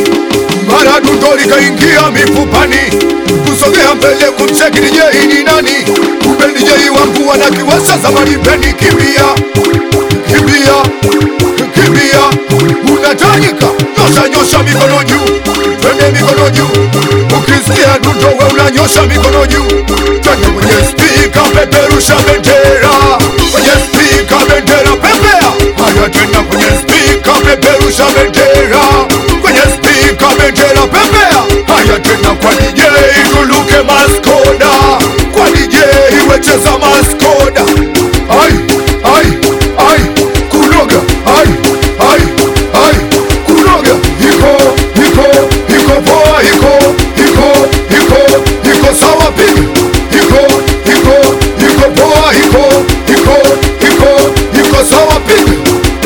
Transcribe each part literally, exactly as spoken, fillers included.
mara dundo likaingia mifupani. Kusogea mbele kumcheki D J ni nani, kumbe D J wangu wanakiwasha zamani peni. Kimbia, kimbia, kimbia, unatajika, nyosha nyosha mikono juu, twende mikono juu. Ukisikia dundo we unanyosha mikono juu. Twende kwenye speaker, peperusha bendera, kwenye speaker bendera pepea. Haya tena kwenye speaker, peperusha bendera, kwenye speaker bendera pepea. Haya tena kwa D J tuluke maskoda, kwa D J wecheza maskoda. Ai, ai, ai, kunoga, ai, ai, ai, kunoga. Hiko, hiko, hiko poa, hiko, hiko, hiko, hiko sawa piga. Hiko, hiko, hiko poa, hiko, hiko, hiko, hiko sawa piga.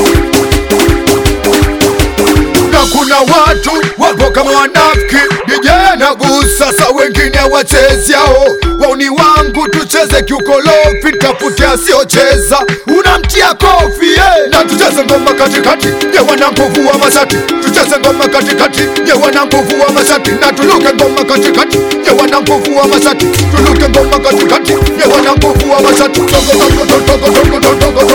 Na kuna watu wapo kama wanafiki, D J anagusa sa wengine wachezi yao. Wauni wangu tucheze kiukolofi, tafute asiocheza unamtia kofi yeah. Na tucheze ngoma katikati, ye wana nguvu wa mashati. Tucheze ngoma katikati, ye wana nguvu wa mashati. Na tuluke ngoma katikati, ye wana nguvu wa mashati. Tuluke ngoma katikati, ye wana nguvu wa mashati. Togo togo togo togo togo togo